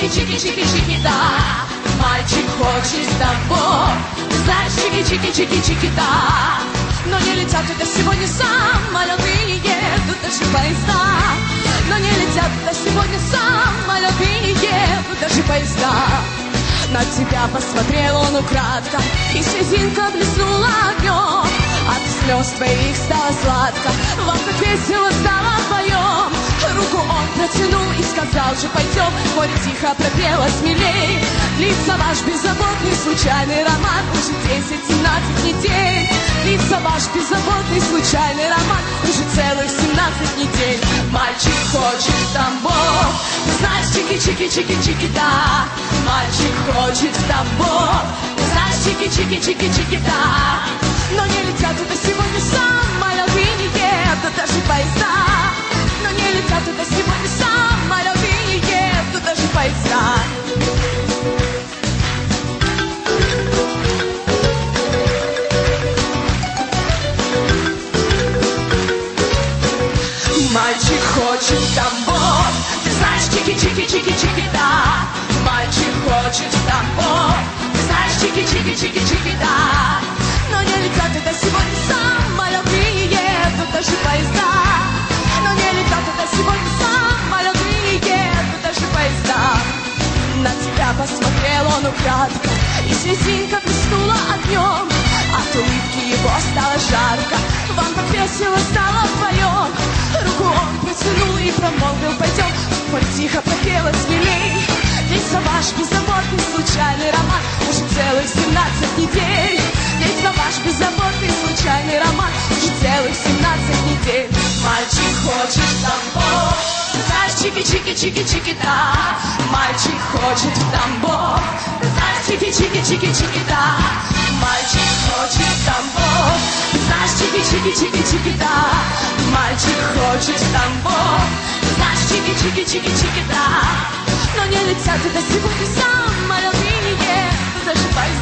чики-чики-чики-чики-да. Мальчик хочет с тобой. Ты знаешь, чики-чики-чики-чики-да. Но не летят туда сегодня самолеты, не едут даже поезда. Но не летят туда сегодня самолеты, не едут даже поезда. На тебя посмотрел он украдко, и слезинка блеснула огнем. От слез твоих стало сладко, вам так весело стало вдвоем. Руку он протянул и сказал же: пойдем. Море тихо пропело смелей. Длится ваш беззаботный случайный роман уже 10-17 недель. Длится ваш беззаботный случайный роман уже целых 17 недель. Мальчик хочет в Тамбов. Ты знаешь, чики-чики-чики-чики-да. Мальчик хочет в Тамбов. Ты знаешь, чики-чики-чики-чики-да. Но не летят туда сегодня самолеты, не едут даже поезда. Но не летят туда сегодня самолеты, не едут даже поезда. Мальчик хочет в Тамбов. Ты знаешь, чики-чики-чики-чики-да. Мальчик хочет в Тамбов. Ты знаешь, чики-чики-чики-чики-да. Но не летят туда сегодня самолеты, не едут даже поезда. Но не летят туда сегодня самолеты, не едут даже поезда. На тебя посмотрел он украдко, и слезинка блеснула огнем. От улыбки его стало жарко, вам так весело стало вдвоем. Руку он протянул и промолвил: пойдем. Море тихо пропело смелей. Длится ваш беззаботный случайный роман уже целых 17 недель. Длится ваш беззаботный случайный роман уже целых 17 недель. Мальчик хочет в Тамбов. Знаешь, чики-чики-чики-чики-да. Мальчик хочет в Тамбов. Знаешь, чики-чики-чики-чики-да. Мальчик хочет в Тамбов. Знаешь, чики-чики-чики-чики-да. Мальчик хочет в Тамбов. Знаешь, чики-чики-чики-чики-да. Но не летят туда сегодня самолеты, не едут даже поезда.